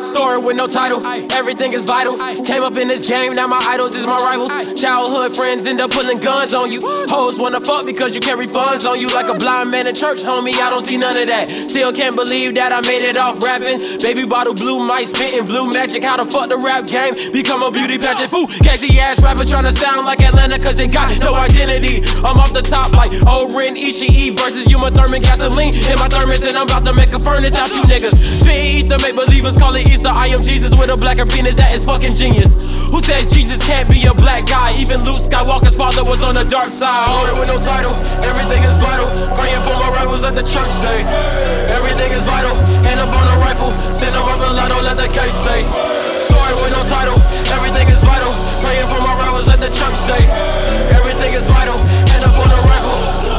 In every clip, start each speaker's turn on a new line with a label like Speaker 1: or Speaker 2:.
Speaker 1: Story with no title, everything is vital. Came up in this game, now my idols is my rivals. Childhood friends end up pulling guns on you. Hoes wanna fuck because you carry funds on you. Like a blind man in church, homie, I don't see none of that. Still can't believe that I made it off rapping. Baby bottle, blue mic, spitting blue magic. How the fuck the rap game become a beauty pageant? Fool, gassy ass rapper tryna sound like Atlanta cause they got no identity. I'm off the top like O-Ren, Ishii versus Uma Thurman. Gasoline in my thermos and I'm about to make a furnace out you niggas. Spit ether, make believers call it Easter. I am Jesus with a blacker penis, that is fucking genius. Who says Jesus can't be a black guy? Even Luke Skywalker's father was on the dark side. Story with no title, everything is vital. Praying for my rivals at the church say everything is vital. Hand up on a rifle, send them up a lotto, let the case say. Story with no title, everything is vital. Praying for my rivals at the church say everything is vital. Hand up on a rifle,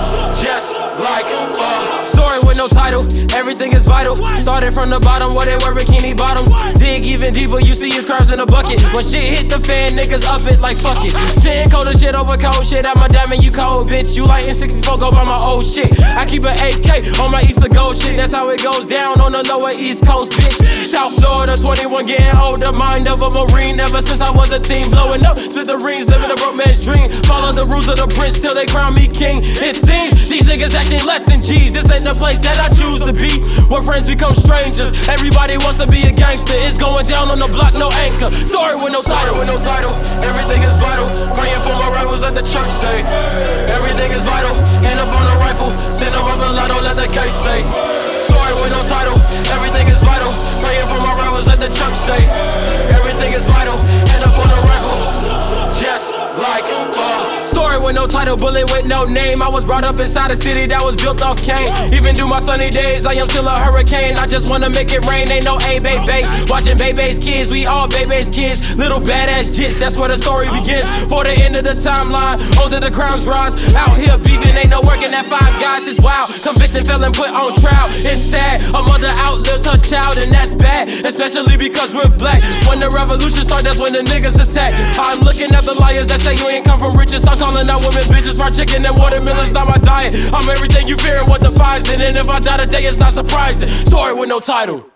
Speaker 1: just like story with no title, everything is vital. Started from the bottom where they wear bikini bottoms. Dig even deeper, you see his crabs in a bucket. When shit hit the fan, niggas up it like fuck it. Spitting colder shit over cold shit. I'm a diamond, you cold bitch. You like N64, go by my old shit. I keep an AK on my East of Gold shit. That's how it goes down on the lower East Coast, bitch. South Florida, 21 getting older. Mind of a Marine ever since I was a teen. Blowing up, split the rings, living a broke man's dream. Follow the rules of the prince till they crown me king. It seems these niggas acting less than G's. This ain't the place that I choose to be, where friends become strangers. Everybody wants to be a gangster. It's going down on the block, no anchor. Story with no title, everything is vital. Praying for my rivals at the church say everything is vital. Hand up on a rifle, send them up a lotto, let the case say. Story with no title, everything is vital. Praying for my rivals at the church say everything is vital. Hand up on a rifle, just like story with no title, bullet with no name. I was brought up inside a city that was built off cane. Even through my sunny days, I am still a hurricane. I just wanna make it rain, ain't no A-Bay-Bay. Watching Bebe's kids, we all Bebe's kids. Little badass jits, that's where the story begins. For the end of the timeline, older the crimes rise. Out here beefing, ain't no working at Five Guys, it's wild. Convicted felon put on trial, it's sad. A mother outlives her child and that's bad, especially because we're black. When the revolution starts, that's when the niggas attack. I'm looking at the liars that say you ain't come from riches. Stop calling out women bitches, fried chicken and watermelon's not my diet. I'm everything you fear and what defies it. And if I die today, it's not surprising. Story with no title.